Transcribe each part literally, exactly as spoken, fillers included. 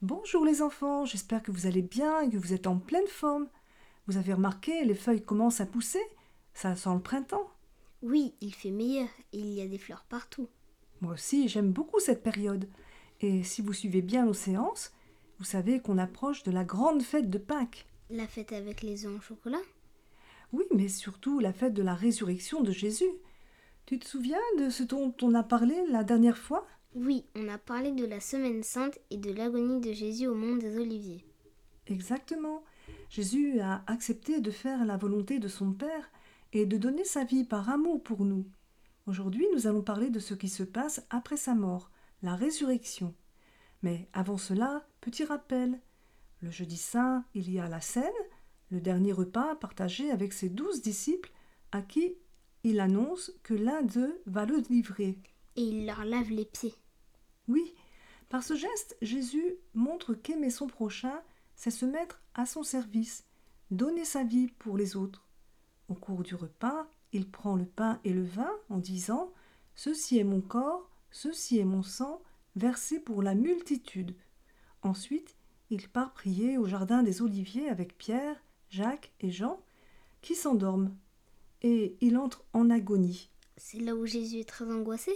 Bonjour les enfants, j'espère que vous allez bien et que vous êtes en pleine forme. Vous avez remarqué, les feuilles commencent à pousser. Ça sent le printemps. Oui, il fait meilleur et il y a des fleurs partout. Moi aussi, j'aime beaucoup cette période. Et si vous suivez bien nos séances, vous savez qu'on approche de la grande fête de Pâques. La fête avec les œufs en chocolat? Oui, mais surtout la fête de la résurrection de Jésus. Tu te souviens de ce dont on a parlé la dernière fois? Oui, on a parlé de la Semaine Sainte et de l'agonie de Jésus au mont des Oliviers. Exactement. Jésus a accepté de faire la volonté de son Père et de donner sa vie par amour pour nous. Aujourd'hui, nous allons parler de ce qui se passe après sa mort, la résurrection. Mais avant cela, petit rappel. Le jeudi saint, il y a la scène, le dernier repas partagé avec ses douze disciples à qui il annonce que l'un d'eux va le livrer. Et il leur lave les pieds. Oui, par ce geste, Jésus montre qu'aimer son prochain, c'est se mettre à son service, donner sa vie pour les autres. Au cours du repas, il prend le pain et le vin en disant « Ceci est mon corps, ceci est mon sang, versé pour la multitude. » Ensuite, il part prier au jardin des Oliviers avec Pierre, Jacques et Jean, qui s'endorment. Et il entre en agonie. C'est là où Jésus est très angoissé?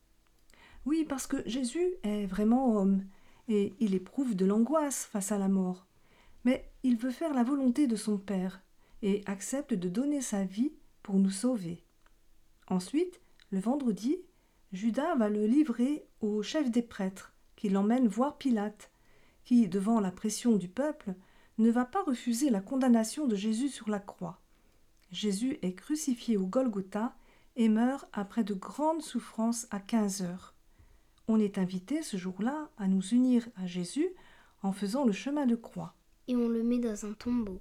Oui, parce que Jésus est vraiment homme, et il éprouve de l'angoisse face à la mort. Mais il veut faire la volonté de son Père, et accepte de donner sa vie pour nous sauver. Ensuite, le vendredi, Judas va le livrer au chef des prêtres, qui l'emmène voir Pilate, qui, devant la pression du peuple, ne va pas refuser la condamnation de Jésus sur la croix. Jésus est crucifié au Golgotha et meurt après de grandes souffrances à quinze heures. On est invité ce jour-là à nous unir à Jésus en faisant le chemin de croix. Et on le met dans un tombeau.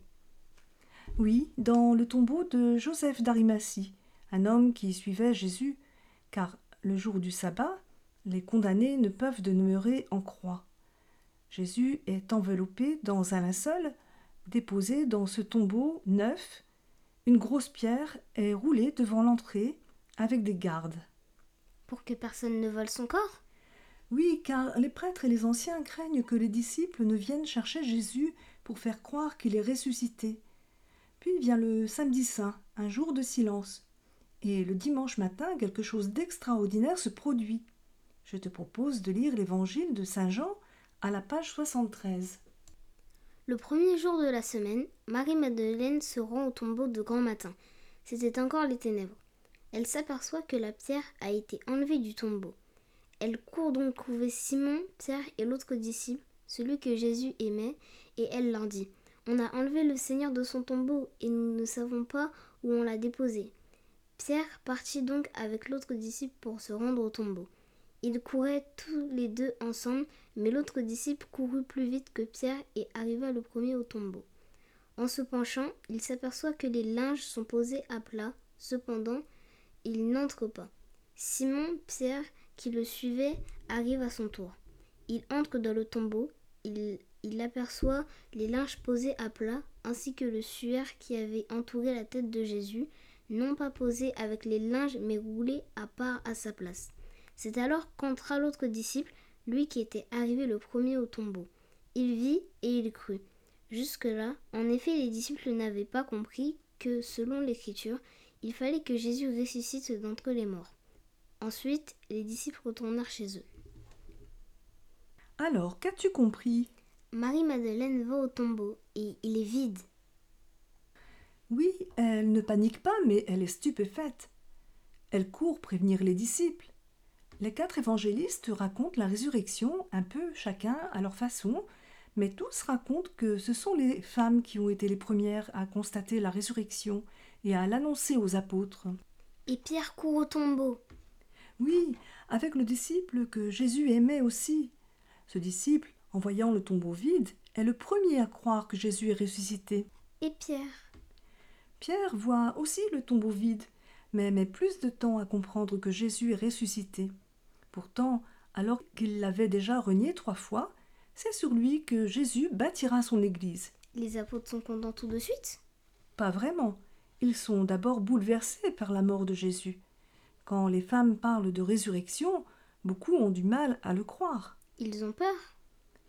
Oui, dans le tombeau de Joseph d'Arimathie, un homme qui suivait Jésus, car le jour du sabbat, les condamnés ne peuvent demeurer en croix. Jésus est enveloppé dans un linceul, déposé dans ce tombeau neuf. Une grosse pierre est roulée devant l'entrée avec des gardes. Pour que personne ne vole son corps? Oui, car les prêtres et les anciens craignent que les disciples ne viennent chercher Jésus pour faire croire qu'il est ressuscité. Puis vient le samedi saint, un jour de silence. Et le dimanche matin, quelque chose d'extraordinaire se produit. Je te propose de lire l'évangile de saint Jean à la page soixante-treize. Le premier jour de la semaine, Marie-Madeleine se rend au tombeau de grand matin. C'était encore les ténèbres. Elle s'aperçoit que la pierre a été enlevée du tombeau. Elle court donc trouver Simon, Pierre et l'autre disciple, celui que Jésus aimait, et elle leur dit « On a enlevé le Seigneur de son tombeau et nous ne savons pas où on l'a déposé. » Pierre partit donc avec l'autre disciple pour se rendre au tombeau. Ils couraient tous les deux ensemble, mais l'autre disciple courut plus vite que Pierre et arriva le premier au tombeau. En se penchant, il s'aperçoit que les linges sont posés à plat. Cependant, il n'entre pas. Simon, Pierre, qui le suivait, arrive à son tour. Il entre dans le tombeau, il, il aperçoit les linges posés à plat, ainsi que le suaire qui avait entouré la tête de Jésus, non pas posé avec les linges, mais roulé à part à sa place. C'est alors qu'entra l'autre disciple, lui qui était arrivé le premier au tombeau. Il vit et il crut. Jusque-là, en effet, les disciples n'avaient pas compris que, selon l'Écriture, il fallait que Jésus ressuscite d'entre les morts. Ensuite, les disciples retournèrent chez eux. Alors, qu'as-tu compris? Marie-Madeleine va au tombeau et il est vide. Oui, elle ne panique pas, mais elle est stupéfaite. Elle court prévenir les disciples. Les quatre évangélistes racontent la résurrection, un peu chacun à leur façon, mais tous racontent que ce sont les femmes qui ont été les premières à constater la résurrection et à l'annoncer aux apôtres. Et Pierre court au tombeau. Oui, avec le disciple que Jésus aimait aussi. Ce disciple, en voyant le tombeau vide, est le premier à croire que Jésus est ressuscité. Et Pierre? Pierre voit aussi le tombeau vide, mais met plus de temps à comprendre que Jésus est ressuscité. Pourtant, alors qu'il l'avait déjà renié trois fois, c'est sur lui que Jésus bâtira son Église. Les apôtres sont contents tout de suite? Pas vraiment. Ils sont d'abord bouleversés par la mort de Jésus. Quand les femmes parlent de résurrection, beaucoup ont du mal à le croire. Ils ont peur?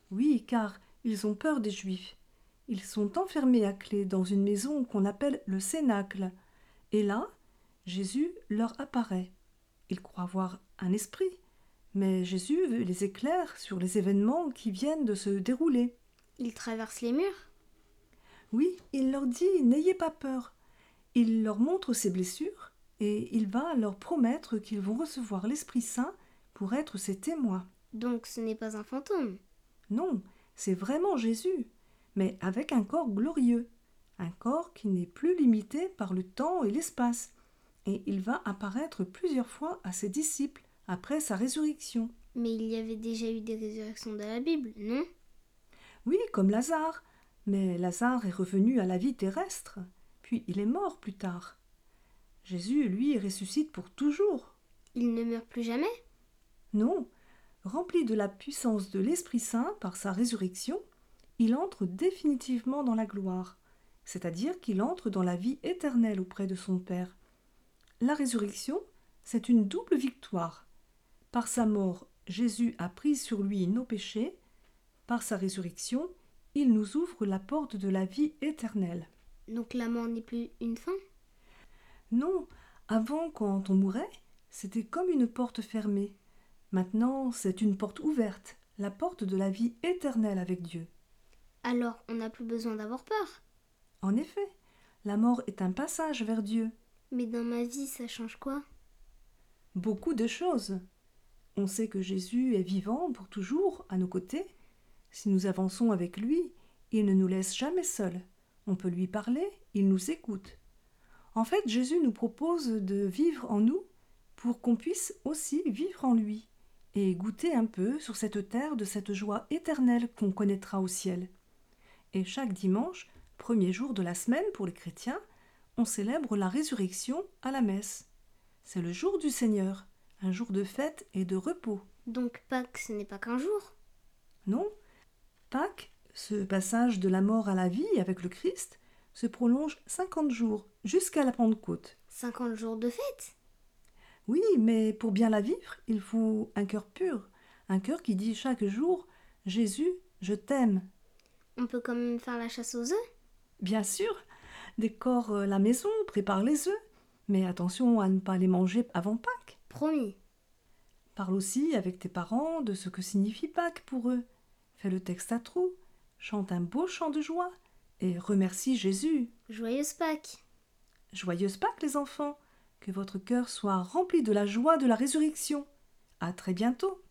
Oui, car ils ont peur des Juifs. Ils sont enfermés à clé dans une maison qu'on appelle le Cénacle. Et là, Jésus leur apparaît. Ils croient voir un esprit, mais Jésus les éclaire sur les événements qui viennent de se dérouler. Il traverse les murs? Oui, il leur dit « N'ayez pas peur ». Il leur montre ses blessures et il va leur promettre qu'ils vont recevoir l'Esprit Saint pour être ses témoins. Donc ce n'est pas un fantôme? Non, c'est vraiment Jésus, mais avec un corps glorieux, un corps qui n'est plus limité par le temps et l'espace. Et il va apparaître plusieurs fois à ses disciples après sa résurrection. Mais il y avait déjà eu des résurrections dans la Bible, non? Oui, comme Lazare. Mais Lazare est revenu à la vie terrestre, puis il est mort plus tard. Jésus, lui, ressuscite pour toujours. Il ne meurt plus jamais? Non, rempli de la puissance de l'Esprit Saint par sa résurrection, il entre définitivement dans la gloire, c'est-à-dire qu'il entre dans la vie éternelle auprès de son Père. La résurrection, c'est une double victoire. Par sa mort, Jésus a pris sur lui nos péchés. Par sa résurrection, il nous ouvre la porte de la vie éternelle. Donc la mort n'est plus une fin? Non, avant, quand on mourait, c'était comme une porte fermée. Maintenant, c'est une porte ouverte, la porte de la vie éternelle avec Dieu. Alors on n'a plus besoin d'avoir peur? En effet, la mort est un passage vers Dieu. Mais dans ma vie, ça change quoi? Beaucoup de choses. On sait que Jésus est vivant pour toujours à nos côtés. Si nous avançons avec lui, il ne nous laisse jamais seuls. On peut lui parler, il nous écoute. En fait, Jésus nous propose de vivre en nous pour qu'on puisse aussi vivre en lui et goûter un peu sur cette terre de cette joie éternelle qu'on connaîtra au ciel. Et chaque dimanche, premier jour de la semaine pour les chrétiens, on célèbre la résurrection à la messe. C'est le jour du Seigneur, un jour de fête et de repos. Donc Pâques, ce n'est pas qu'un jour? Non, Pâques, ce passage de la mort à la vie avec le Christ, se prolonge cinquante jours, jusqu'à la Pentecôte. cinquante jours de fête? Oui, mais pour bien la vivre, il faut un cœur pur, un cœur qui dit chaque jour « Jésus, je t'aime ». On peut quand même faire la chasse aux œufs? Bien sûr, décore la maison, prépare les œufs, mais attention à ne pas les manger avant Pâques. Promis. Parle aussi avec tes parents de ce que signifie Pâques pour eux. Fais le texte à trous, chante un beau chant de joie et remercie Jésus. Joyeuse Pâques. Joyeuse Pâques les enfants, que votre cœur soit rempli de la joie de la résurrection. À très bientôt.